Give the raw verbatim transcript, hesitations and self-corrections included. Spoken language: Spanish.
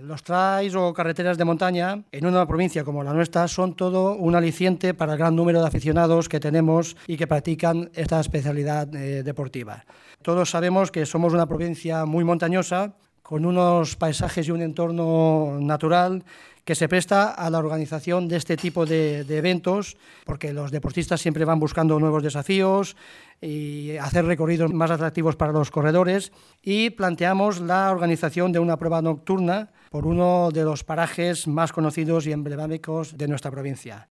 Los trails o carreteras de montaña en una provincia como la nuestra son todo un aliciente para el gran número de aficionados que tenemos y que practican esta especialidad eh, deportiva. Todos sabemos que somos una provincia muy montañosa, con unos paisajes y un entorno natural que se presta a la organización de este tipo de, de eventos, porque los deportistas siempre van buscando nuevos desafíos y hacer recorridos más atractivos para los corredores, y planteamos la organización de una prueba nocturna por uno de los parajes más conocidos y emblemáticos de nuestra provincia.